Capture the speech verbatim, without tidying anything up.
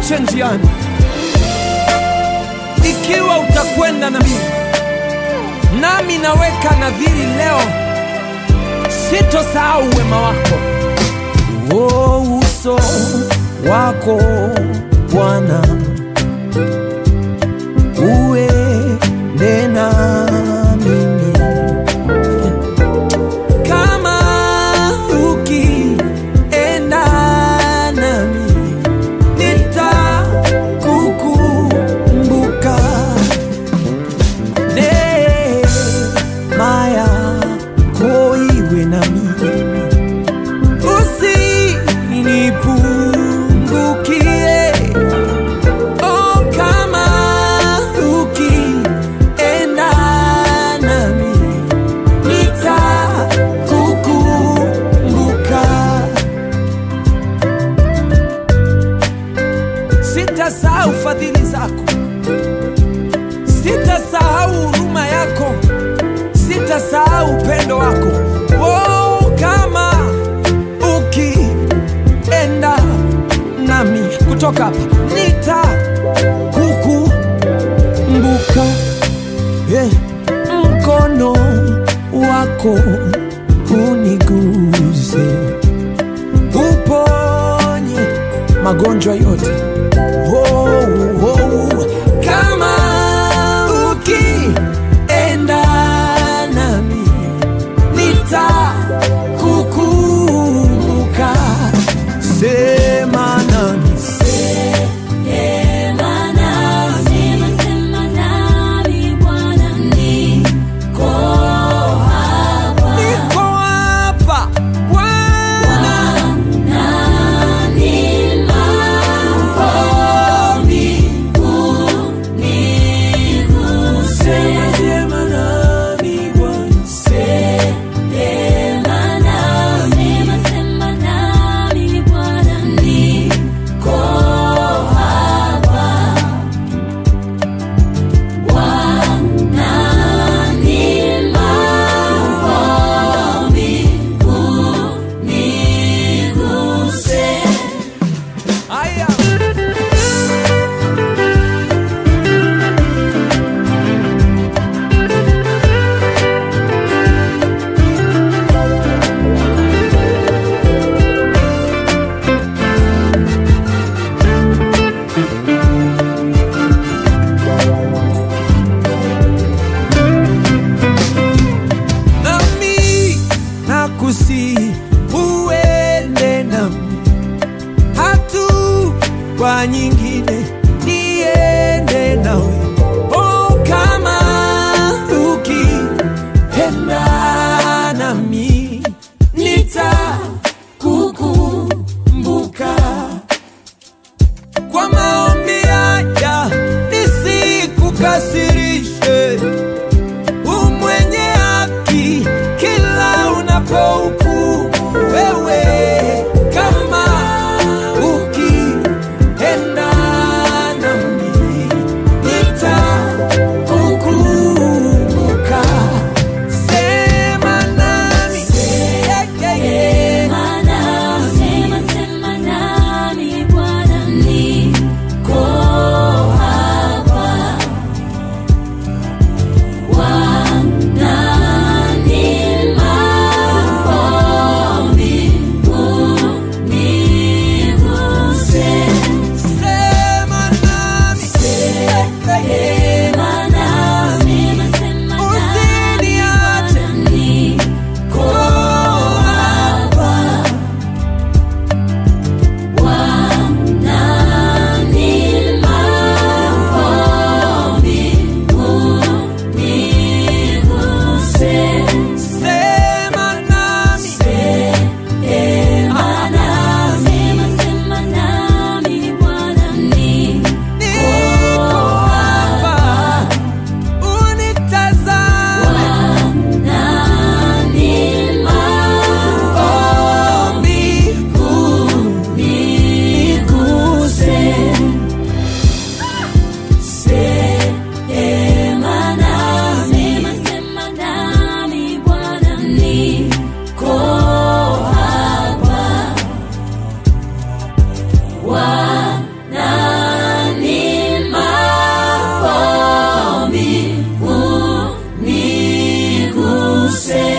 usiniache njiani. Ikiwa utakwenda na mimi, nami naweka nadhiri leo, sitosahau wema wako. Oh, uso wako Bwana uende na mimi, kama ukienda nami nitakukumbuka. Neema yako iwe na mimi, usinipungukie. Oh, kama ukienda nami nitakukumbuka. Sitasahau fadhili zako, sitasahau huruma yako, sitasahau upendo wako. Oh, kama ukienda nami, kutoka hapa nitakukumbuka. Yeah. Mkono wako uniguse, uponye magonjwa yote. Oh, oh. Kama ukienda nami nitakukumbuka. Sema nami, sema nami, sema nami Bwana, niko hapa, niko hapa Bwana. Nani maombi uniguse. Sema nami Bwana, sema nami, sema nami Bwana, niko hapa. Nani maombi uniguse. aya. Nami nakusihi uende nami, hatua nyingine niende nawe. Oh, kama ukienda nami nitakukumbuka. Kwa maombi haya nisikukasirishe, umwenye haki kila unapohukumu wewe. Kama ukienda nami nitakukumbuka. Sema nami, Sema nami, sema nami Bwana, niko hapa. Nani maombi Guse